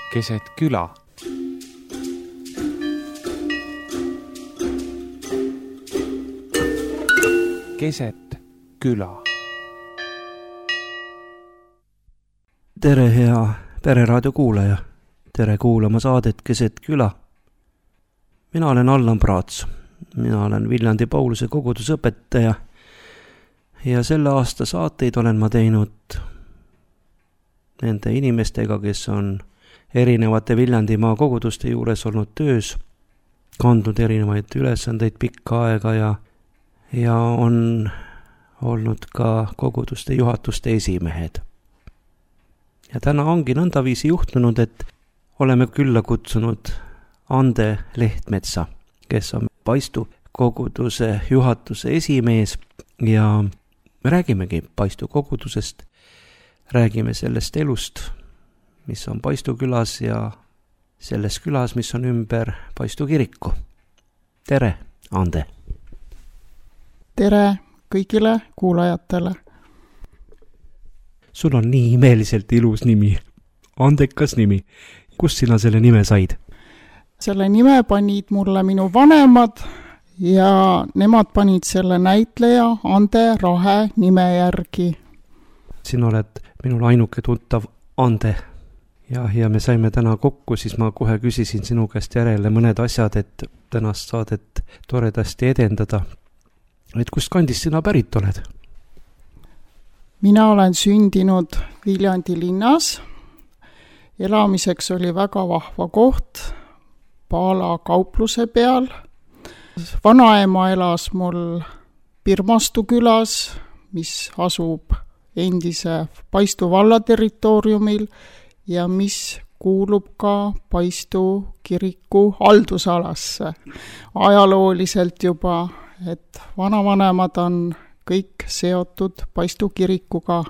keset küla. Keset küla. Tere, hea Pereraadio kuulaja. Tere kuulama saadet Keset küla. Mina olen Allan Praats. Mina olen Viljandi Pauluse kogudusõpetaja ja selle aasta saateid olen ma teinud nende inimestega, kes on erinevate Viljandimaa koguduste juures olnud töös, kandnud erinevaid ülesandeid pikka aega ja on olnud ka koguduste juhatuste esimehed. Ja täna ongi nõndaviisi juhtunud, et oleme külla kutsunud Ande Lehtmetsa, kes on Paistu koguduse juhatuse esimees ja me räägimegi Paistu kogudusest, räägime sellest elust, mis on Paistu külas ja selles külas, mis on ümber Paistu kiriku. Tere, Ande! Tere kõigile kuulajatele! Sul on nii imeliselt ilus nimi, andekas nimi. Kust sina selle nime said? Selle nime panid mulle minu vanemad ja nemad panid selle näitleja Ande Rahe nime järgi. Sina oled minul ainuke tuttav Ande ja me saime täna kokku, siis ma kohe küsisin sinu käest järele mõned asjad, et tänast saadet toredasti edendada. Et kust kandist sina pärit oled? Mina olen sündinud Viljandi linnas. Elamiseks oli väga vahva koht Paala kaupluse peal. Vanaema elas mul Pirmastu külas, mis asub endise Paistu valla territooriumil ja mis kuulub ka Paistu kiriku haldusalasse. Ajalooliselt juba, et vanavanemad on kõik seotud Paistu kirikuga.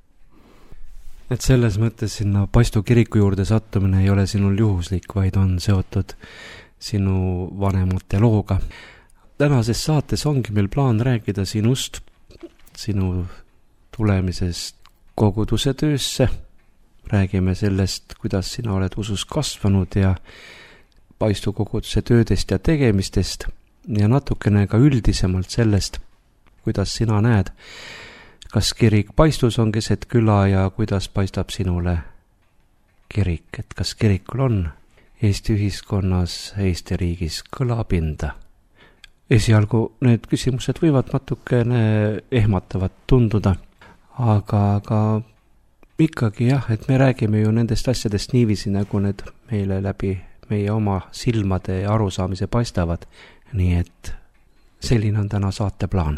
Et selles mõttes sinna Paistu kiriku juurde sattumine ei ole sinul juhuslik, vaid on seotud sinu vanemate looga. Tänases saates ongi meil plaan rääkida sinust, sinu tulemisest koguduse töösse. Räägime sellest, kuidas sina oled usus kasvanud ja Paistu koguduse töödest ja tegemistest ja natukene ka üldisemalt sellest, kuidas sina näed, kas kirik Paistus on keset küla ja kuidas paistab sinule kirik, et kas kirikul on Eesti ühiskonnas, Eesti riigis kõlapinda. Esialgu need küsimused võivad natukene ehmatavad tunduda, aga ikkagi jah, et me räägime ju nendest asjadest niiviisi, nagu need meile läbi meie oma silmade ja arusaamise paistavad, nii et selline on täna saate plaan.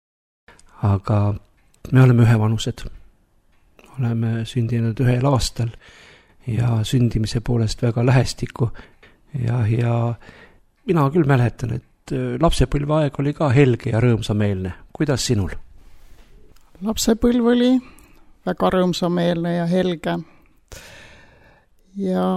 Aga me oleme ühevanused, oleme sündinud ühel aastal ja sündimise poolest väga lähestikku ja mina küll mäletan, et lapsepõlve aeg oli ka helge ja rõõmsameelne. Kuidas sinul? Lapsepõlv oli väga rõõmsameelne ja helge ja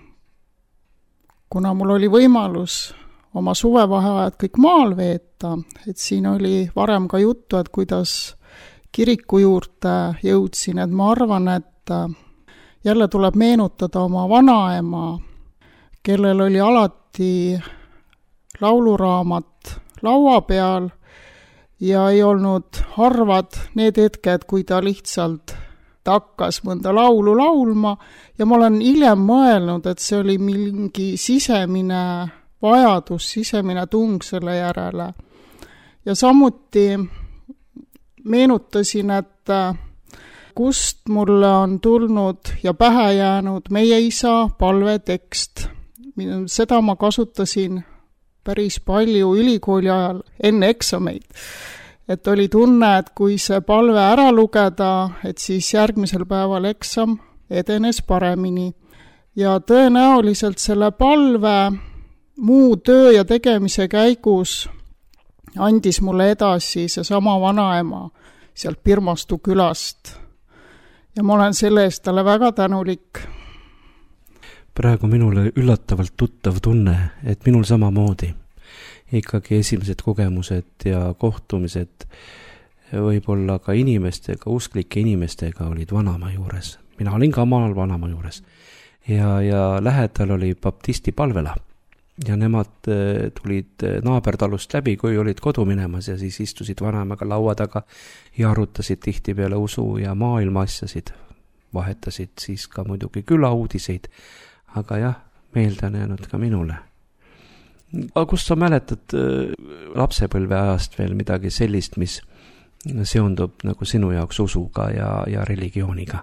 kuna mul oli võimalus oma suvevaheajad kõik maal veeta, et siin oli varem ka juttu, et kuidas kiriku juurde jõudsin, et ma arvan, et jälle tuleb meenutada oma vanaema, kellel oli alati lauluraamat laua peal ja ei olnud harvad need hetked, kui ta lihtsalt hakkas mõnda laulu laulma ja ma olen hiljem mõelnud, et see oli mingi sisemine vajadus, sisemine tung selle järele. Ja samuti meenutasin, et kust mulle on tulnud ja pähe jäänud meie isa palvetekst. Seda ma kasutasin päris palju ülikooli ajal enne eksameid. Et oli tunne, et kui see palve ära lugeda, et siis järgmisel päeval eksam edenes paremini. Ja tõenäoliselt selle palve muu töö ja tegemise käigus andis mulle edasi see sama vanaema sealt Pirmastu külast. Ja ma olen selle eest talle väga tänulik. Praegu minule üllatavalt tuttav tunne, et minul samamoodi. Ikkagi esimesed kogemused ja kohtumised võib-olla ka inimestega, usklike inimestega olid vanaema juures. Mina olin ka maal vanaema juures. ja lähedal oli baptisti palvela. Ja nemad tulid naabertalust läbi, kui olid kodu minemas ja siis istusid vanemaga laua taga ja arutasid tihtipeale usu ja maailma asjasid. Vahetasid siis ka muidugi külauudiseid, aga jah, meelde on jäänud ka minule. Aga kust sa mäletad lapsepõlve ajast veel midagi sellist, mis seondub nagu sinu jaoks usuga ja religiooniga?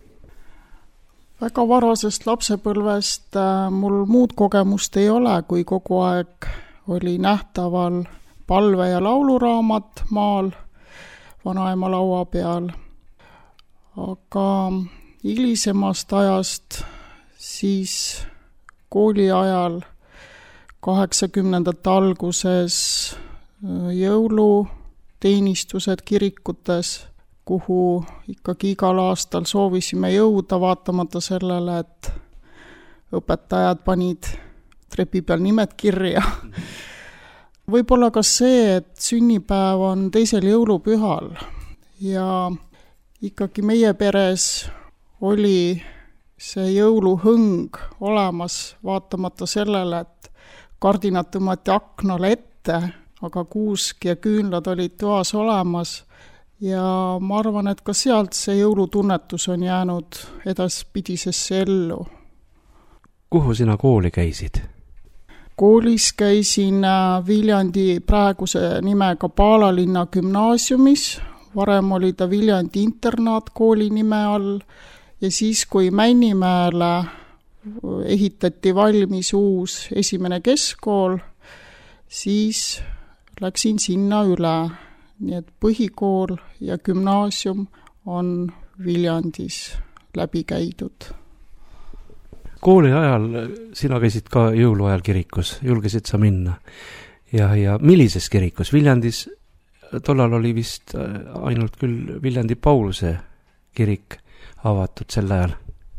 Väga varasest lapsepõlvest mul muud kogemust ei ole, kui kogu aeg oli nähtaval palve- ja lauluraamat maal vanaema laua peal. Aga hilisemast ajast siis kooli ajal 80ndate alguses jõuluteenistused kirikutes, kuhu ikkagi igal aastal soovisime jõuda, vaatamata sellele, et õpetajad panid trepi peal nimed kirja. Võib-olla ka see, et sünnipäev on 2. jõulupühal ja ikkagi meie peres oli see jõuluhõng olemas, vaatamata sellele, et kardinad tõmmati aknale ette, aga kuusk ja küünlad olid toas olemas. Ja ma arvan, et ka sealt see jõulutunnetus on jäänud edaspidisesse ellu. Kuhu sina kooli käisid? Koolis käisin Viljandi praeguse nimega Paalalinna gümnaasiumis. Varem oli ta Viljandi internaatkooli nime all ja siis, kui Männimäele ehitati valmis uus 1. keskkool, siis läksin sinna üle. Nii et põhikool ja gümnaasium on Viljandis läbi käidud. Kooli ajal sina käisid ka jõuluajal kirikus, julgesid sa minna. Ja millises kirikus? Viljandis tollal oli vist ainult küll Viljandi Pauluse kirik avatud sel ajal.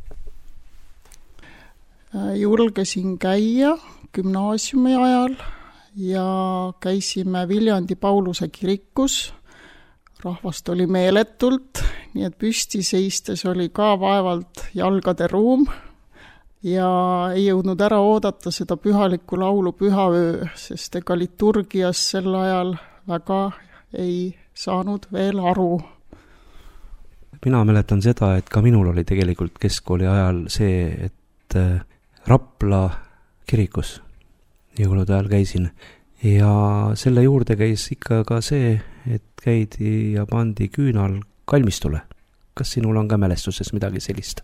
Julgesin käia gümnaasiumi ajal ja käisime Viljandi Pauluse kirikus. Rahvast oli meeletult, nii et püsti seistes oli ka vaevalt jalgade ruum ja ei jõudnud ära oodata seda pühalikku laulu Pühaöö, sest ega liturgias sel ajal väga ei saanud veel aru. Mina mäletan seda, et ka minul oli tegelikult keskkooli ajal see, et Rapla kirikus jõulude ajal käisin ja selle juurde käis ikka ka see, et käidi ja pandi küünal kalmistule. Kas sinul on ka mälestuses midagi sellist?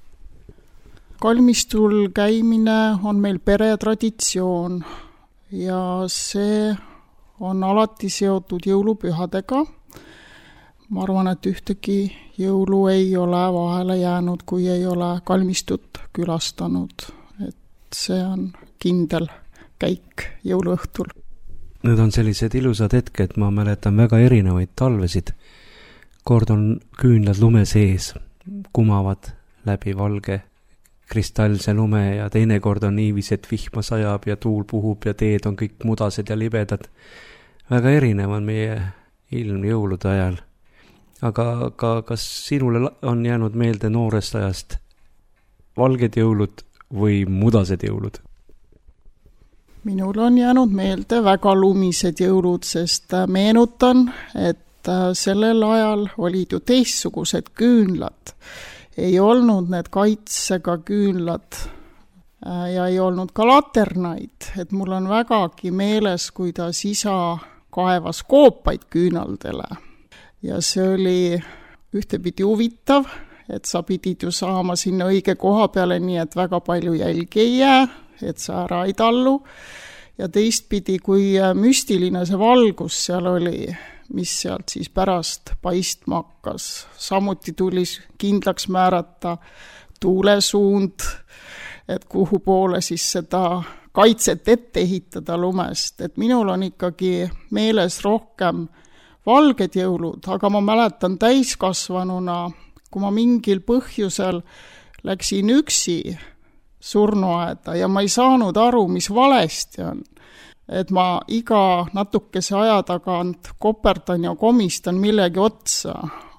Kalmistul käimine on meil peretraditsioon ja see on alati seotud jõulupühadega. Ma arvan, et ühtegi jõulu ei ole vahele jäänud, kui ei ole kalmistut külastanud. Et see on kindel käik jõuluõhtul. Need on sellised ilusad hetked, ma mäletan väga erinevaid talvesid. Kord on küünlad lume sees, kumavad läbi valge kristallse lume ja teine kord on niiviisi, et vihma sajab ja tuul puhub ja teed on kõik mudased ja libedad. Väga erinev on meie ilm jõulude ajal. Aga kas sinule on jäänud meelde noorest ajast valged jõulud või mudased jõulud? Minul on jäänud meelde väga lumised jõulud, sest meenutan, et sellel ajal olid ju teistsugused küünlad. Ei olnud need kaitsega küünlad ja ei olnud ka laternaid. Et mul on vägagi meeles, kuidas isa kaevas koopaid küünaldele. Ja see oli ühtepidi huvitav, et sa pidid ju saama sinna õige koha peale nii, et väga palju jälgi ei jää, et sa ära ei tallu. Ja teistpidi, kui müstiline see valgus seal oli, mis sealt siis pärast paistma hakkas. Samuti tuli kindlaks määrata tuulesuund, et kuhu poole siis seda kaitset ette ehitada lumest. Et minul on ikkagi meeles rohkem valged jõulud, aga ma mäletan täiskasvanuna, kui ma mingil põhjusel läksin üksi surnuaeda ja ma ei saanud aru, mis valesti on. Et ma iga natukese aja tagant koperdan ja komistan millegi otsa,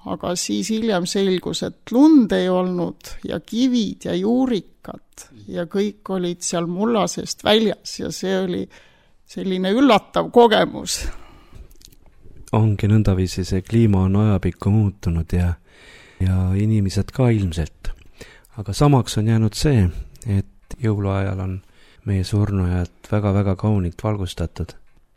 aga siis hiljem selgus, et lund ei olnud ja kivid ja juurikad ja kõik olid seal mulla seest väljas ja see oli selline üllatav kogemus. Ongi nõndaviisi, see kliima on ajapikku muutunud ja inimesed ka ilmselt. Aga samaks on jäänud see, et jõuluajal on meie surnujad väga-väga kaunilt valgustatud.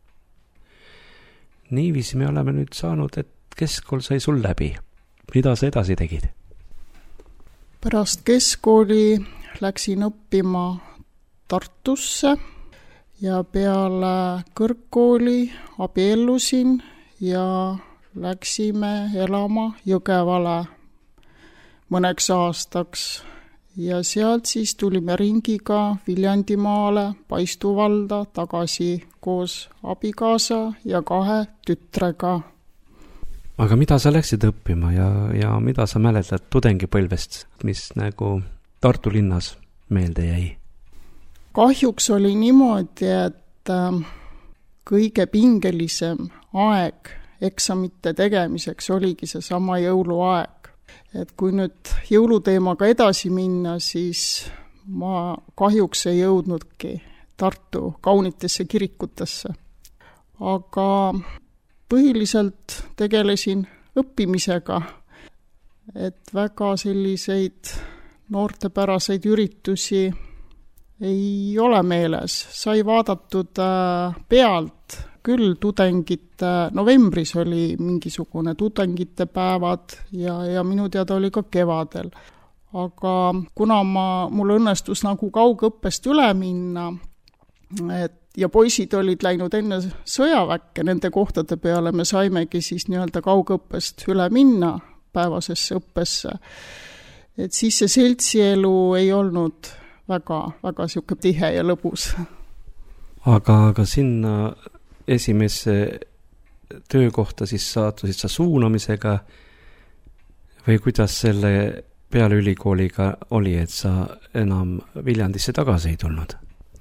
Niiviisi me oleme nüüd saanud, et keskkool sai sul läbi. Mida sa edasi tegid? Pärast keskkooli läksin õppima Tartusse ja peale kõrgkooli abiellusin ja läksime elama Jõgevale mõneks aastaks ja sealt siis tulime ringiga Viljandimaale, Paistu valda tagasi koos abikaasa ja 2 tütrega. Aga mida sa läksid õppima ja mida sa mäletad tudengipõlvest, mis nagu Tartu linnas meelde jäi? Kahjuks oli niimoodi, et kõige pingelisem aeg eksamite tegemiseks oligi see sama jõuluaeg. Et kui nüüd jõuluteemaga edasi minna, siis ma kahjuks ei jõudnudki Tartu kaunitesse kirikutesse. Aga põhiliselt tegelesin õppimisega, et väga selliseid noortepäraseid üritusi ei ole meeles. Sai vaadatud pealt küll tudengite, novembris oli mingisugune tudengite päevad ja minu teada oli ka kevadel. Aga kuna mul õnnestus nagu kaugõppest üle minna, ja poisid olid läinud enne sõjaväkke, nende kohtade peale me saimegi siis nii-öelda kaugõppest üle minna päevasesse õppesse. Et siis see seltsielu ei olnud väga siuke tihe ja lõbus. Aga sinna esimesse töökohta siis saatusid sa suunamisega või kuidas selle peale ülikooliga oli, et sa enam Viljandisse tagasi ei tulnud?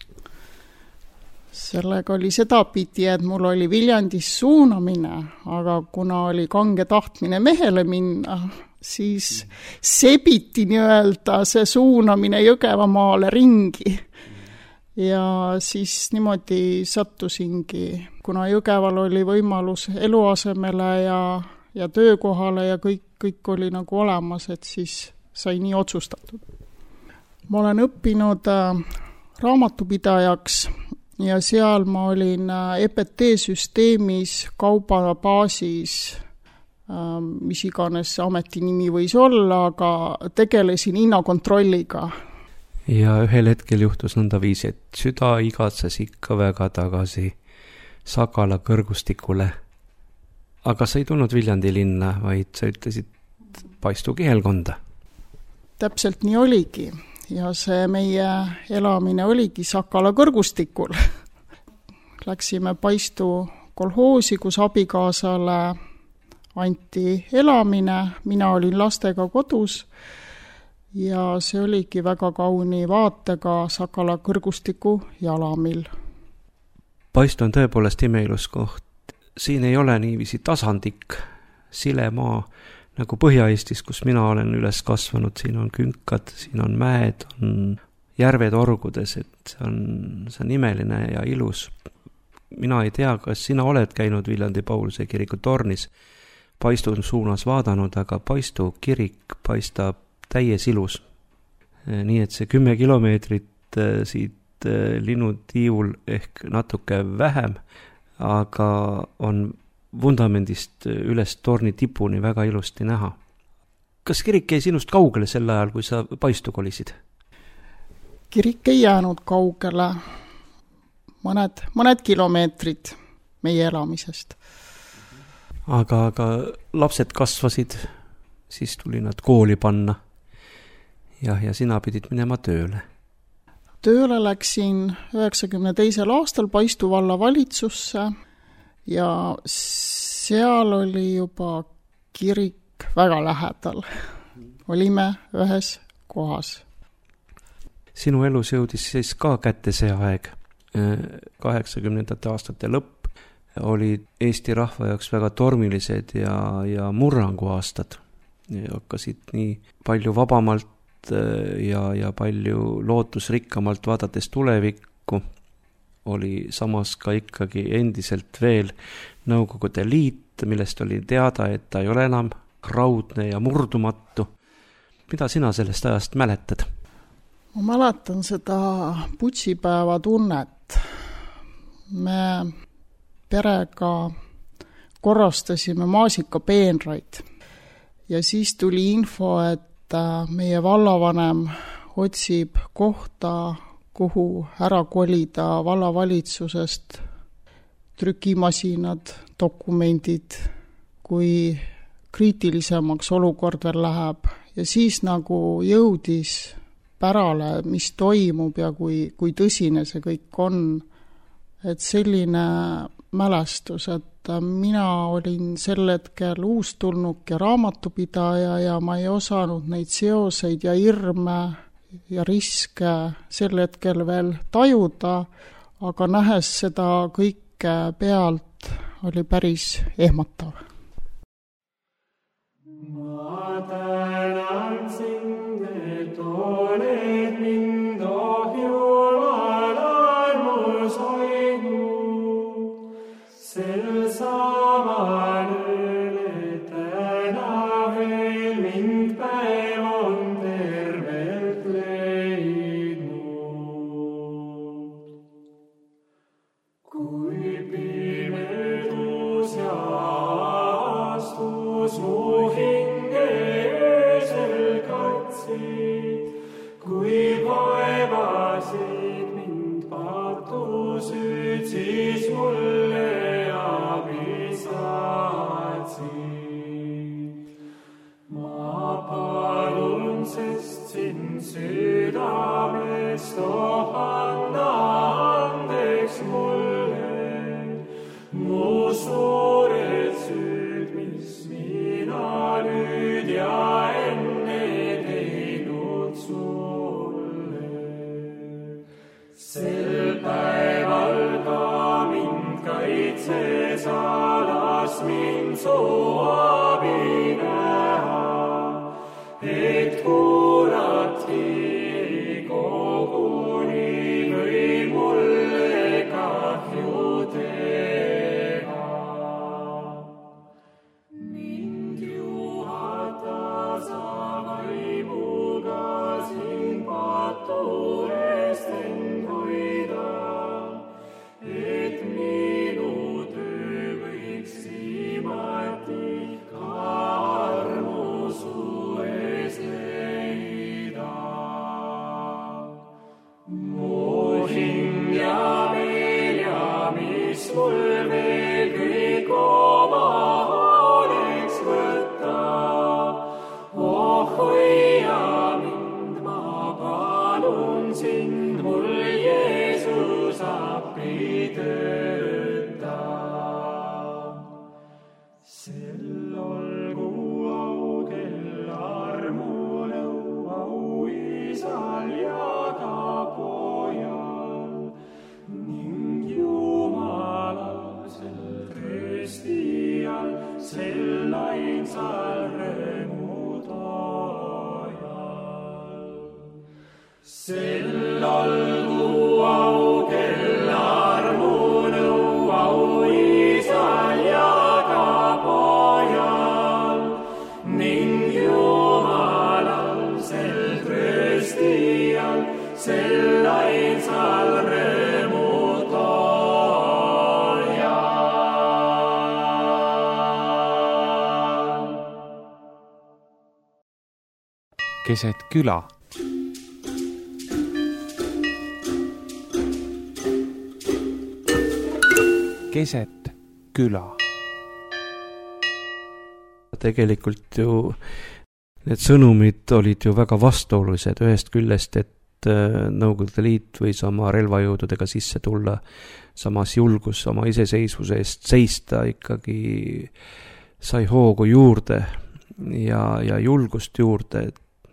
Sellega oli sedapidi, et mul oli Viljandis suunamine, aga kuna oli kange tahtmine mehele minna, siis sebiti nii-öelda see suunamine Jõgevamaale ringi. Ja siis niimoodi sattusingi, kuna Jõgeval oli võimalus eluasemele ja töökohale ja kõik oli nagu olemas, et siis sai nii otsustatud. Ma olen õppinud raamatupidajaks ja seal ma olin EPT-süsteemis kaubabaasis, mis iganes ametinimi võis olla, aga tegelesin hinnakontrolliga. Ja ühel hetkel juhtus nõndaviisi, et süda igatses ikka väga tagasi Sakala kõrgustikule. Aga sa ei tulnud Viljandi linna, vaid sa ütlesid Paistu kihelkonda. Täpselt nii oligi ja see meie elamine oligi Sakala kõrgustikul. Läksime Paistu kolhoosi, kus abikaasale anti elamine, mina olin lastega kodus ja see oligi väga kauni vaatega Sakala kõrgustiku jalamil. Paistu on tõepoolest imeilus koht. Siin ei ole niiviisi tasandik, silemaa nagu Põhja-Eestis, kus mina olen üles kasvanud. Siin on künkad, siin on mäed, on järved orgudes, et see on imeline ja ilus. Mina ei tea, kas sina oled käinud Viljandi Pauluse kiriku tornis Paistu suunas vaadanud, aga Paistu kirik paistab täies ilus. Nii et see 10 kilomeetrit siit linnutiivul ehk natuke vähem, aga on vundamendist üles torni tipuni väga ilusti näha. Kas kirik jäi sinust kaugele sel ajal, kui sa Paistu kolisid? Kirik ei jäänud kaugele. Mõned kilomeetrid meie elamisest. Aga lapsed kasvasid, siis tuli nad kooli panna ja sina pidid minema tööle. Tööle läksin 92. aastal Paistu valla valitsusse ja seal oli juba kirik väga lähedal. Olime ühes kohas. Sinu elus jõudis siis ka kätte see aeg, 80. aastate lõpp, olid Eesti rahva jaoks väga tormilised ja murranguaastad. Hakkasid nii palju vabamalt ja palju lootusrikkamalt vaadates tulevikku, oli samas ka ikkagi endiselt veel Nõukogude Liit, millest oli teada, et ta ei ole enam raudne ja murdumatu. Mida sina sellest ajast mäletad? Ma mäletan seda putsipäeva tunnet. Me perega korrastasime maasikapeenraid ja siis tuli info, et meie vallavanem otsib kohta, kuhu ära kolida vallavalitsusest, trükimasinad, dokumendid, kui kriitilisemaks olukord veel läheb. Ja siis nagu jõudis pärale, mis toimub ja kui tõsine see kõik on. Et selline mälestus, et mina olin sel hetkel uustulnuk ja raamatupidaja ja ma ei osanud neid seoseid ja hirme ja riske sel hetkel veel tajuda, aga nähes seda kõike pealt oli päris ehmatav. Ma tänan sind, et oled mind Jumal armus hoidnud. Sel samal ööl täna veel mind päev on tervelt leidnud. Kui pimedus ja astus mu hinge öösel katsid, kui vaevasid mind patusüd, siis mulle abi saatsid. Ma palun, sest sind südamest anna andeks mulle mu suured süüd, mis mina nüüd ja enne teinud sulle. Sel päeval ka mind kaitses, alas mind su abi näha, et kuratki ei koguni või mulle kahju teha. Mind juhata sa vaimuga siin patu eest end hoida, et minu töö võiks viimati ka armu su ees leida. Mu hing ja meel ja mis mul veel kõik oma hooleks võtta. Oh, hoia mind, ma palun sind, mul Jeesus appi tööta. Sel olgu au, kel armu nõu, au Isal ja ka Pojal ning Jumalal, sel tröstijal, sel ainsal rõõmu toojal. Sel olgu au, kel armu nõu, au Isal ja ka Pojal ning Jumalal, sel tröstijal, sel ainsal rõõmu toojal. Keset küla. Keset küla. Tegelikult ju need sõnumid olid ju väga vastuolulised ühest küljest, et Nõukogude Liit võis oma relvajõududega sisse tulla, samas julgus oma iseseisvuse eest seista ikkagi sai hoogu juurde ja julgust juurde.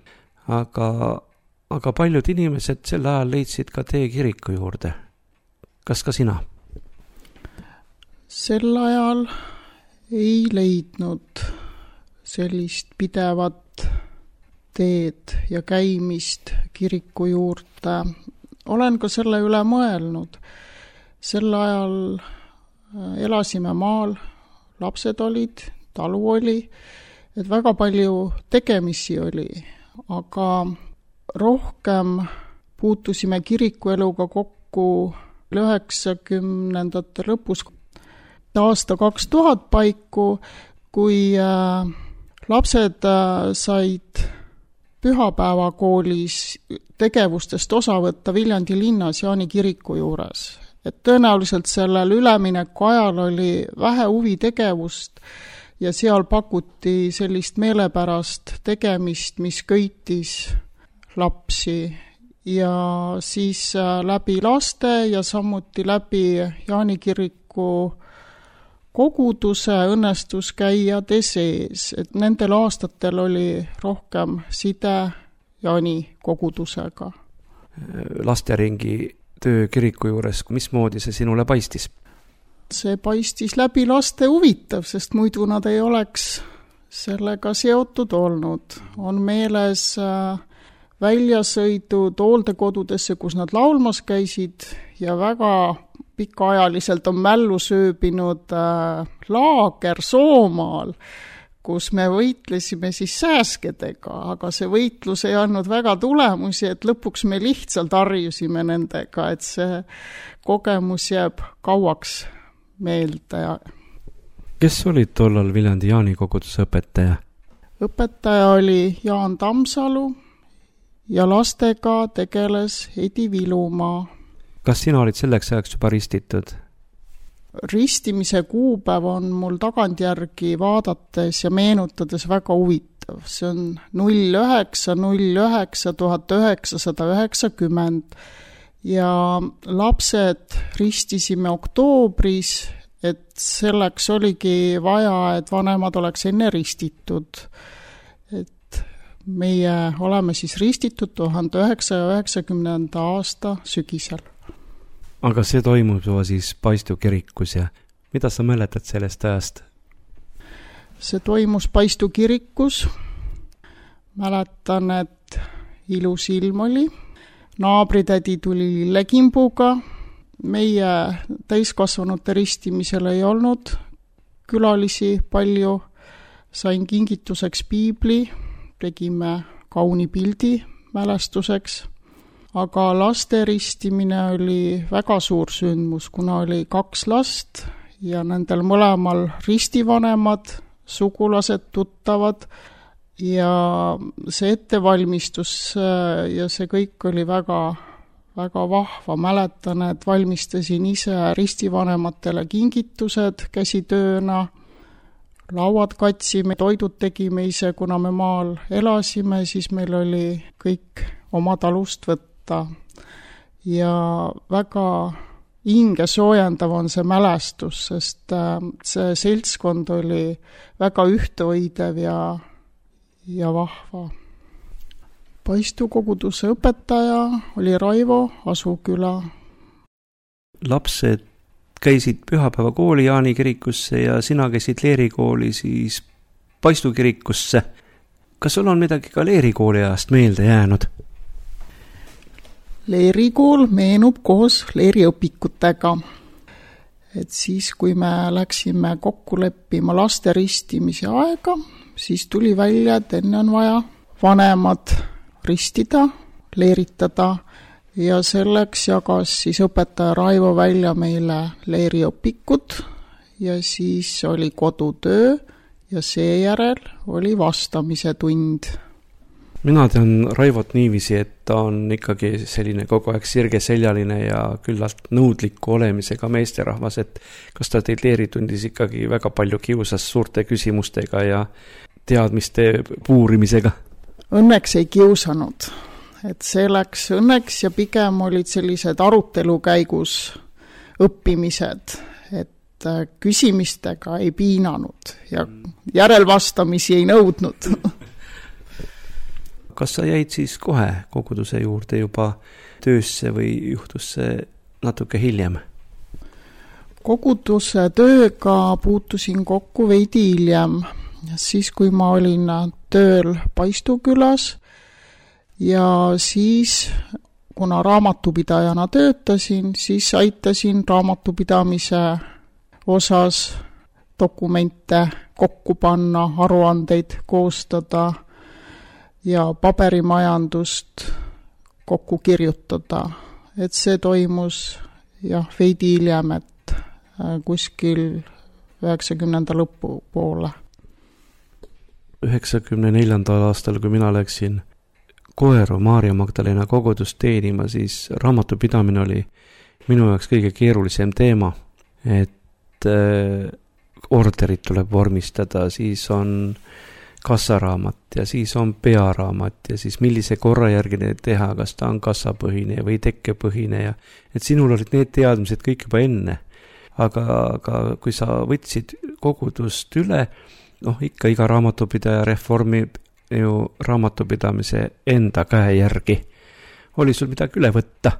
Aga paljud inimesed sel ajal leidsid ka tee kiriku juurde. Kas ka sina? sel ajal ei leidnud sellist pidevat teed ja käimist kiriku juurde. Olen ka selle üle mõelnud. Sel ajal elasime maal, lapsed olid, talu oli, et väga palju tegemisi oli, aga rohkem puutusime kirikueluga kokku 90ndate lõpus, aasta 2000 paiku, kui lapsed said pühapäevakoolis tegevustest osa võtta Viljandi linnas Jaani kiriku juures. Et tõenäoliselt sellel ülemineku ajal oli vähe huvitegevust ja seal pakuti sellist meelepärast tegemist, mis köitis lapsi. Ja siis läbi laste ja samuti läbi Jaani kiriku koguduse õnnestus käia sees, et nendel aastatel oli rohkem side Jaani kogudusega. Lasteringi töö kiriku juures, mismoodi see sinule paistis? See paistis läbi laste huvitav, sest muidu nad ei oleks sellega seotud olnud. On meeles väljasõidud hooldekodudesse, kus nad laulmas käisid ja väga pikaajaliselt on mällu sööbinud laager Soomaal, kus me võitlesime siis sääskedega, aga see võitlus ei andnud väga tulemusi, et lõpuks me lihtsalt harjusime nendega, et see kogemus jääb kauaks meelde. Kes olid tollal Viljandi Jaani koguduse õpetaja? Õpetaja oli Jaan Tammsalu ja lastega tegeles Edi Vilumaa. Kas sina olid selleks ajaks juba ristitud? Ristimise kuupäev on mul tagantjärgi vaadates ja meenutades väga huvitav. See on 09.09.1990 ja lapsed ristisime oktoobris, et selleks oligi vaja, et vanemad oleks enne ristitud. Et meie oleme siis ristitud 1990. aasta sügisel. Aga see toimub juba siis Paistu kirikus ja mida sa mäletad sellest ajast? See toimus Paistu kirikus. Mäletan, et ilus ilm oli. Naabritädi tuli lillekimbuga. Meie täiskasvanute ristimisel ei olnud külalisi palju. Sain kingituseks piibli, tegime kauni pildi mälestuseks. Aga laste ristimine oli väga suur sündmus, kuna oli 2 last ja nendel mõlemal ristivanemad, sugulased, tuttavad ja see ettevalmistus ja see kõik oli väga, väga vahva. Mäletan, et valmistasin ise ristivanematele kingitused käsitööna, lauad katsime, toidud tegime ise, kuna me maal elasime, siis meil oli kõik oma talust võtta. Ja väga hinge soojendav on see mälestus, sest see seltskond oli väga ühtehoidev ja vahva. Paistu koguduse õpetaja oli Raivo Asuküla. Lapsed käisid pühapäevakooli Jaani kirikusse ja sina käisid leerikooli siis Paistu kirikusse. Kas sul on midagi ka leerikooli ajast meelde jäänud? Leerikool meenub koos leeriõpikutega. Et siis, kui me läksime kokku leppima laste ristimise aega, siis tuli välja, et enne on vaja vanemad ristida, leeritada ja selleks jagas siis õpetaja Raivo välja meile leeriõpikud ja siis oli kodutöö ja seejärel oli vastamise tund. Mina tean Raivot niiviisi, et ta on ikkagi selline kogu aeg sirgeseljaline ja küllalt nõudliku olemisega meesterahvas, et kas ta teid leeritundis ikkagi väga palju kiusas suurte küsimustega ja teadmiste puurimisega? Õnneks ei kiusanud, et see läks õnneks ja pigem olid sellised arutelu käigus õppimised, et küsimistega ei piinanud ja järelvastamisi ei nõudnud. Kas sa jäid siis kohe koguduse juurde juba töösse või juhtus see natuke hiljem? koguduse tööga puutusin kokku veidi hiljem, siis kui ma olin tööl Paistu külas ja siis, kuna raamatupidajana töötasin, siis aitasin raamatupidamise osas dokumente kokku panna, aruandeid koostada ja paberimajandust kokku kirjutada. Et see toimus veidi hiljem, et kuskil 90. lõpu poole. 94. aastal, kui mina läksin Koeru Maarja Magdalena kogudust teenima, siis raamatupidamine oli minu jaoks kõige keerulisem teema, et orderid tuleb vormistada, siis on kassaraamat ja siis on pearaamat ja siis millise korra järgi need teha, kas ta on kassapõhine või tekkepõhine ja et sinul olid need teadmised kõik juba enne. Aga kui sa võtsid kogudust üle, ikka iga raamatupidaja reformib ju raamatupidamise enda käe järgi. Oli sul midagi üle võtta?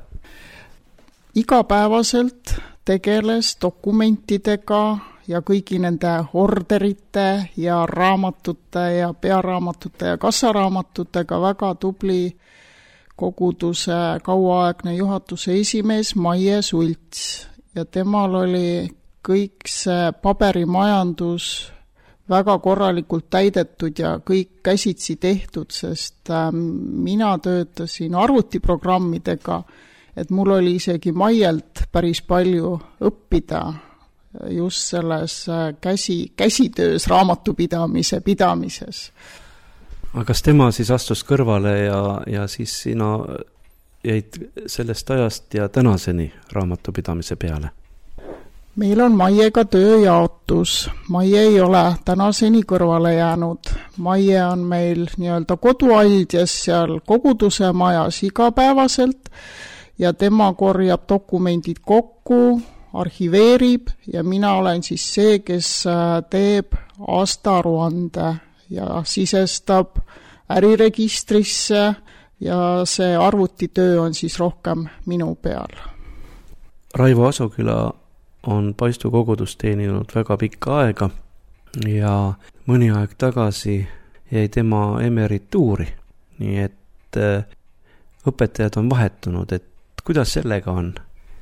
Igapäevaselt tegeles dokumentidega ja kõigi nende orderite ja raamatute ja pearaamatute ja kassaraamatutega väga tubli koguduse kauaaegne juhatuse esimees Maie Sults. Ja temal oli kõik see paberimajandus väga korralikult täidetud ja kõik käsitsi tehtud, sest mina töötasin arvutiprogrammidega, et mul oli isegi Maielt päris palju õppida just selles käsitöös raamatupidamise pidamises. Aga kas tema siis astus kõrvale ja siis sina jäid sellest ajast ja tänaseni raamatupidamise peale? Meil on Maiega tööjaotus. Maie ei ole tänaseni kõrvale jäänud. Maie on meil nii-öelda kodualdjas seal koguduse majas igapäevaselt ja tema korjab dokumendid kokku, arhiveerib ja mina olen siis see, kes teeb aastaaruande ja sisestab äriregistrisse ja see arvutitöö on siis rohkem minu peal. Raivo Asuküla on Paistu kogudust teeninud väga pikka aega ja mõni aeg tagasi jäi tema emerituuri, nii et õpetajad on vahetunud, et kuidas sellega on?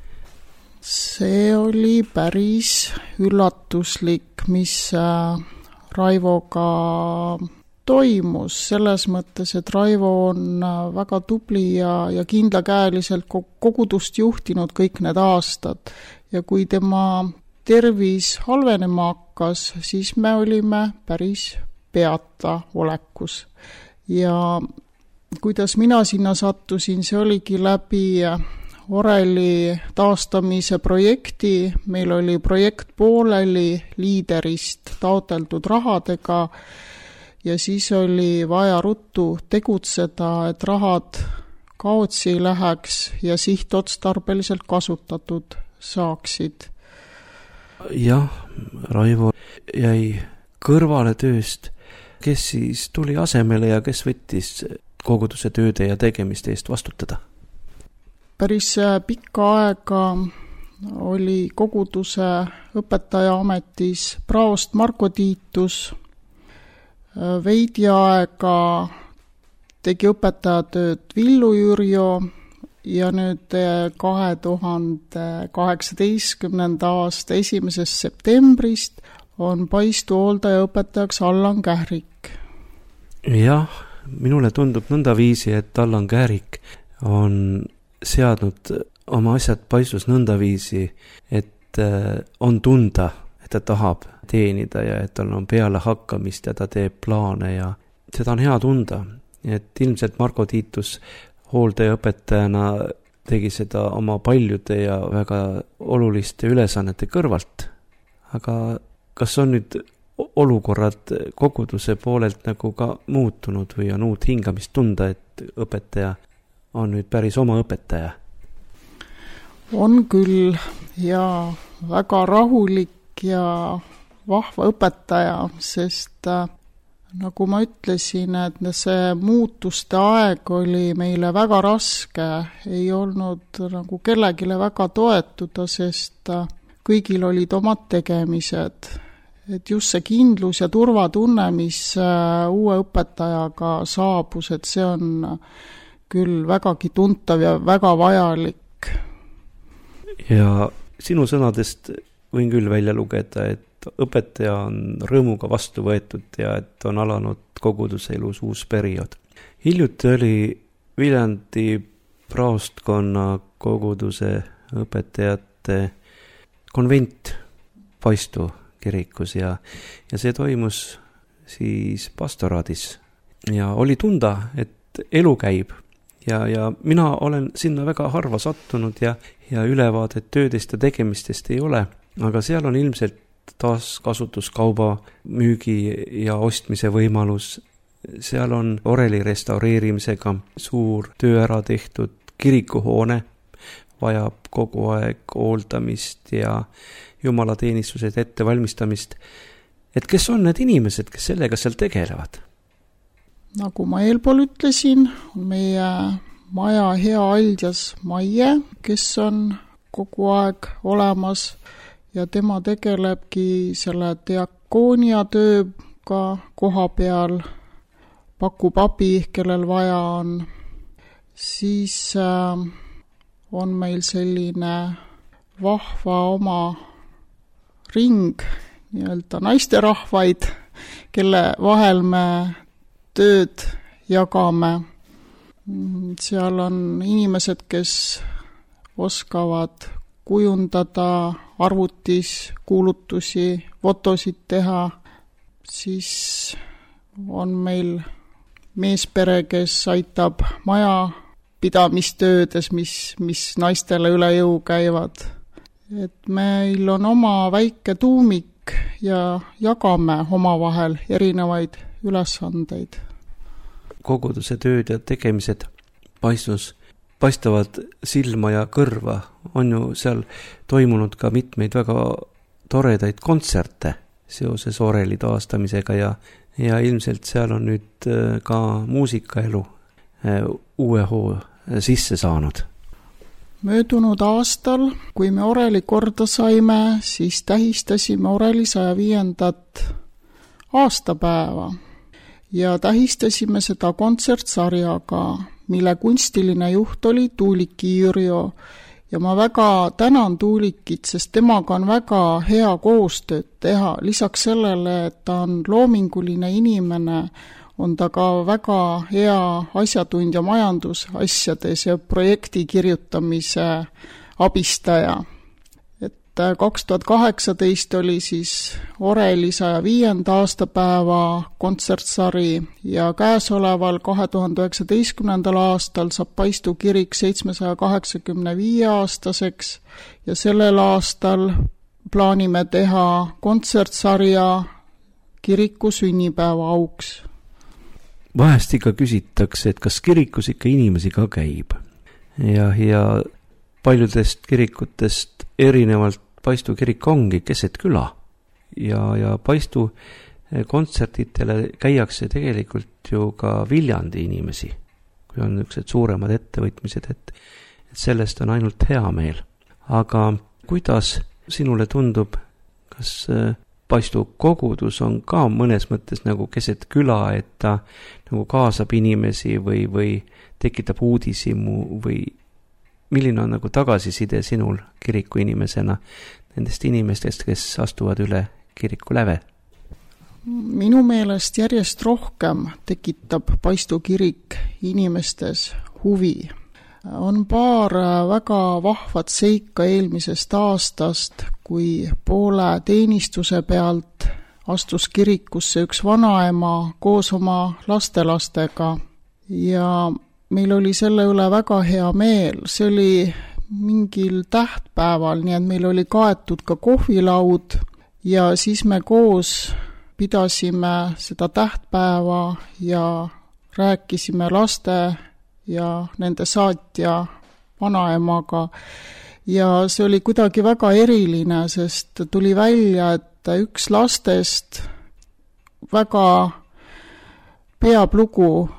See oli päris üllatuslik, mis Raivoga toimus, selles mõttes, et Raivo on väga tubli ja kindlakäeliselt kogudust juhtinud kõik need aastad. Ja kui tema tervis halvenema hakkas, siis me olime päris peata olekus. Ja kuidas mina sinna sattusin, see oligi läbi Oreli taastamise projekti. Meil oli projekt pooleli Liiderist taoteldud rahadega ja siis oli vaja ruttu tegutseda, et rahad kaotsi ei läheks ja sihtotstarbeliselt kasutatud saaksid. Jah, Raivo jäi kõrvale tööst. Kes siis tuli asemele ja kes võttis koguduse tööde ja tegemiste eest vastutada? Päris pikka aega oli koguduse õpetaja ametis praost Marko Tiitus. Veidi aega tegi õpetajatööd Villu Jürjo ja nüüd 2018. aasta 1. septembrist on Paistu hooldajaõpetajaks Allan Kährik. Jah, minule tundub nõnda viisi, et Allan Kährik on seadnud oma asjad Paistus nõnda viisi, et on tunda, et ta tahab teenida ja et tal on peale hakkamist ja ta teeb plaane ja seda on hea tunda. Et ilmselt Marko Tiitus hooldajaõpetajana tegi seda oma paljude ja väga oluliste ülesannete kõrvalt. Aga kas on nüüd olukorrad koguduse poolelt nagu ka muutunud või on uut hingamist tunda, et õpetaja on nüüd päris oma õpetaja? On küll ja väga rahulik ja vahva õpetaja, sest nagu ma ütlesin, et see muutuste aeg oli meile väga raske, ei olnud nagu kellegile väga toetuda, sest kõigil olid omad tegemised. Et just see kindlus ja turvatunne, mis uue õpetajaga saabus, et see on küll vägagi tuntav ja väga vajalik. Ja sinu sõnadest võin küll välja lugeda, et õpetaja on rõõmuga vastu võetud ja et on alanud koguduse elus uus periood. Hiljuti oli Viljandi praostkonna koguduse õpetajate konvent Paistu kirikus ja see toimus siis pastoraadis ja oli tunda, et elu käib ja mina olen sinna väga harva sattunud ja ülevaadet töödest ja tegemistest ei ole, aga seal on ilmselt taaskasutuskauba müügi ja ostmise võimalus. Seal on oreli restaureerimisega suur töö ära tehtud, kirikuhoone vajab kogu aeg hooldamist ja jumalateenistused ettevalmistamist. Et kes on need inimesed, kes sellega seal tegelevad? Nagu ma eelpool ütlesin, on meie maja hea aldjas Maie, kes on kogu aeg olemas ja tema tegelebki selle diakoonia tööga koha peal, pakub abi, kellel vaja on. Siis on meil selline vahva oma ring, nii-öelda naisterahvaid, kelle vahel me tööd jagame. Seal on inimesed, kes oskavad kujundada arvutis kuulutusi, fotosid teha. Siis on meil meespere, kes aitab maja pidamistöödes, mis naistele üle jõu käivad. Et meil on oma väike tuumik ja jagame omavahel erinevaid ülesandeid. Koguduse tööd ja tegemised Paistus paistavad silma ja kõrva. On ju seal toimunud ka mitmeid väga toredaid kontserte seoses oreli taastamisega ja ilmselt seal on nüüd ka muusikaelu uue hoo sisse saanud. Möödunud aastal, kui me oreli korda saime, siis tähistasime oreli 105. aastapäeva ja tähistasime seda kontsertsarjaga, mille kunstiline juht oli Tuuliki Jürjo ja ma väga tänan Tuulikit, sest temaga on väga hea koostööd teha. Lisaks sellele, et ta on loominguline inimene, on ta ka väga hea asjatundja majandusasjades ja projekti kirjutamise abistaja. Et 2018 oli siis oreli 105. aastapäeva kontsertsari ja käesoleval 2019. aastal saab Paistu kirik 785-aastaseks ja sellel aastal plaanime teha kontsertsarja kiriku sünnipäeva auks. Vahest ikka küsitakse, et kas kirikus ikka inimesi ka käib. Ja paljudest kirikutest erinevalt Paistu kirik ongi keset küla. Ja Paistu kontsertitele käiakse tegelikult ju ka Viljandi inimesi, kui on niisugused suuremad ettevõtmised, et sellest on ainult hea meel. Aga kuidas sinule tundub, kas Paistu kogudus on ka mõnes mõttes nagu keset küla, et ta nagu kaasab inimesi või tekitab uudisimu või milline on nagu tagasiside sinul kiriku inimesena nendest inimestest, kes astuvad üle kiriku läve? Minu meelest järjest rohkem tekitab Paistu kirik inimestes huvi. On paar väga vahvat seika eelmisest aastast, kui poole teenistuse pealt astus kirikusse üks vanaema koos oma lastelastega ja meil oli selle üle väga hea meel. See oli mingil tähtpäeval, nii et meil oli kaetud ka kohvilaud ja siis me koos pidasime seda tähtpäeva ja rääkisime laste ja nende saatja vanaemaga. Ja see oli kuidagi väga eriline, sest tuli välja, et üks lastest väga peab lugu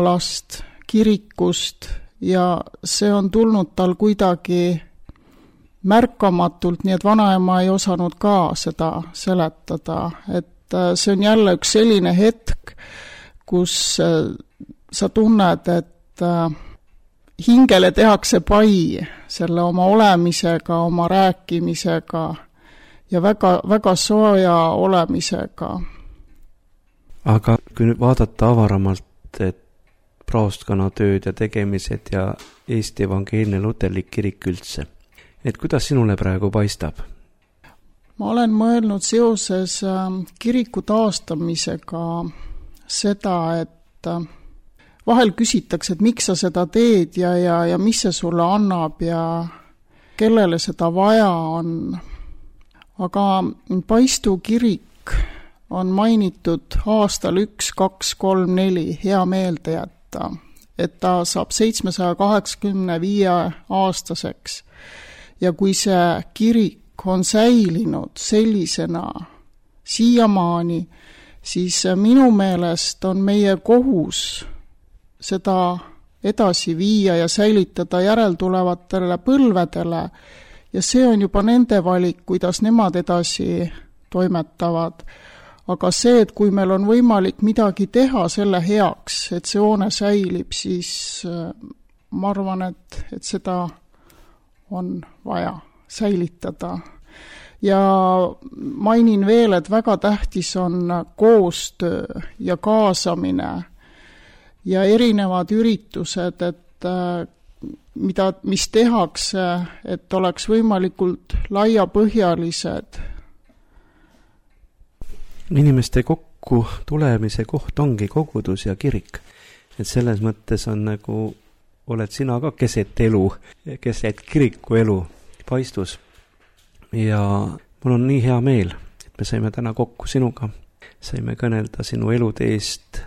Jumalast, kirikust ja see on tulnud tal kuidagi märkamatult, nii et vanaema ei osanud ka seda seletada, et see on jälle üks selline hetk, kus sa tunned, et hingele tehakse pai selle oma olemisega, oma rääkimisega ja väga, väga sooja olemisega. aga kui nüüd vaadata avaramalt, et praostkonna tööd ja tegemised ja Eesti Evangeelne Luterlik Kirik üldse, et kuidas sinule praegu paistab? Ma olen mõelnud seoses kiriku taastamisega seda, et vahel küsitakse, et miks sa seda teed ja mis see sulle annab ja kellele seda vaja on. Aga Paistu kirik on mainitud aastal 1, 2, 3, 4 hea meelde jätta, et ta saab 785 aastaseks. Ja kui see kirik on säilinud sellisena siiamaani, siis minu meelest on meie kohus seda edasi viia ja säilitada järeltulevatele põlvedele ja see on juba nende valik, kuidas nemad edasi toimetavad. Aga see, et kui meil on võimalik midagi teha selle heaks, et see hoone säilib, siis ma arvan, et seda on vaja säilitada. Ja mainin veel, et väga tähtis on koostöö ja kaasamine ja erinevad üritused, et mis tehakse, et oleks võimalikult laiapõhjalised. Inimeste kokku tulemise koht ongi kogudus ja kirik. Et selles mõttes on nagu, oled sina ka keset elu, keset kiriku elu Paistus. Ja mul on nii hea meel, et me saime täna kokku sinuga. Saime kõnelda sinu eluteest,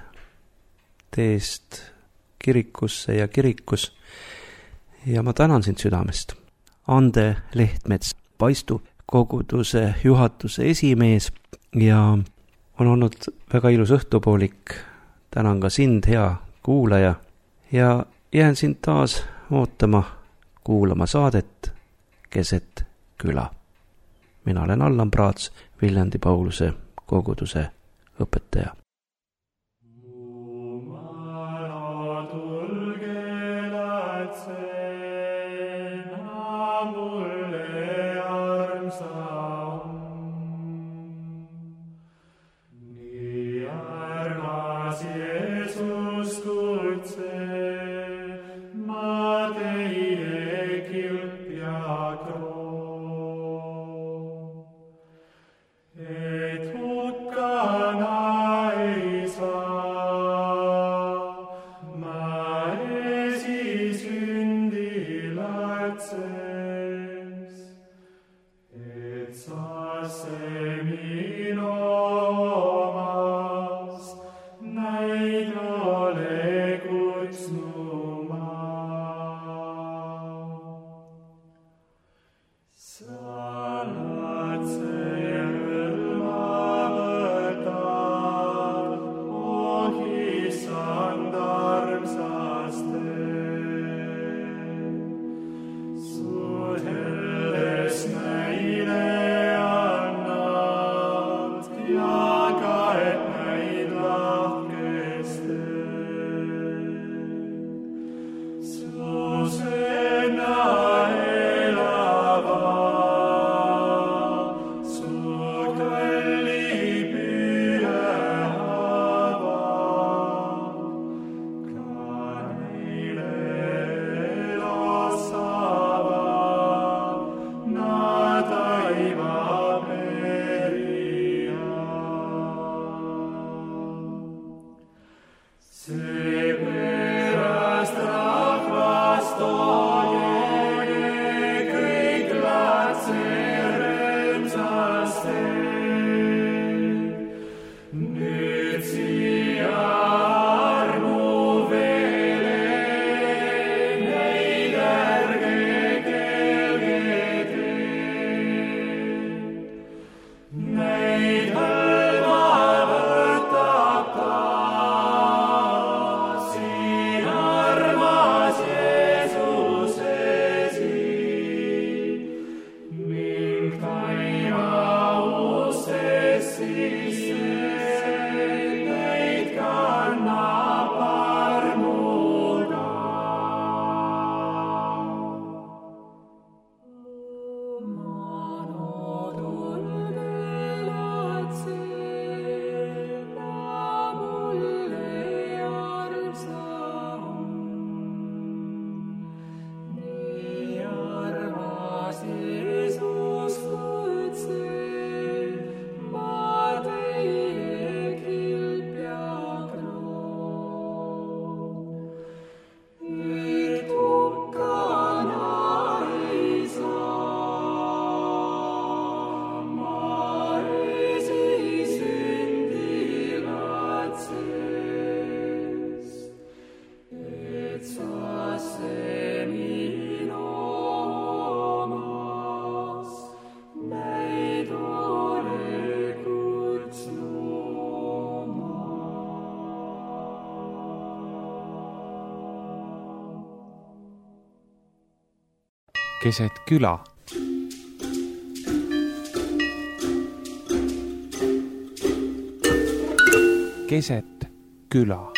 teest kirikusse ja kirikus. Ja ma tänan sind südamest. Ande Lehtmets, Paistu koguduse juhatuse esimees ja on olnud väga ilus õhtupoolik. Tänan ka sind, hea kuulaja, ja jään sind taas ootama, kuulama saadet Keset küla. Mina olen Allan Praats, Viljandi Pauluse koguduse õpetaja. Ja keset küla. Keset küla.